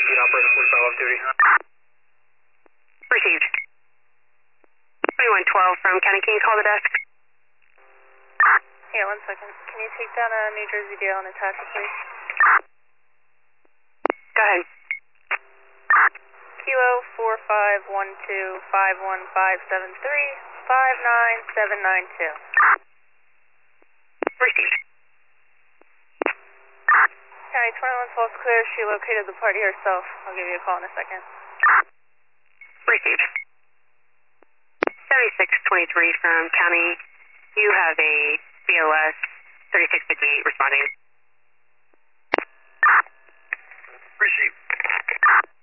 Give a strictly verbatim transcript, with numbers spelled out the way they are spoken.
Lead operator forty-five off duty. Received. twenty-one twelve from County, can you call the desk? Yeah, one second. Can you take down a New Jersey Dale and attach it, please? Go ahead. Kilo four five one two five one five seven three five nine seven nine two. Received. County twenty-one twelve clear. She located the party herself. I'll give you a call in a second. Received. seventy-six twenty-three from County. You have a B O S thirty-six fifty-eight responding. Received.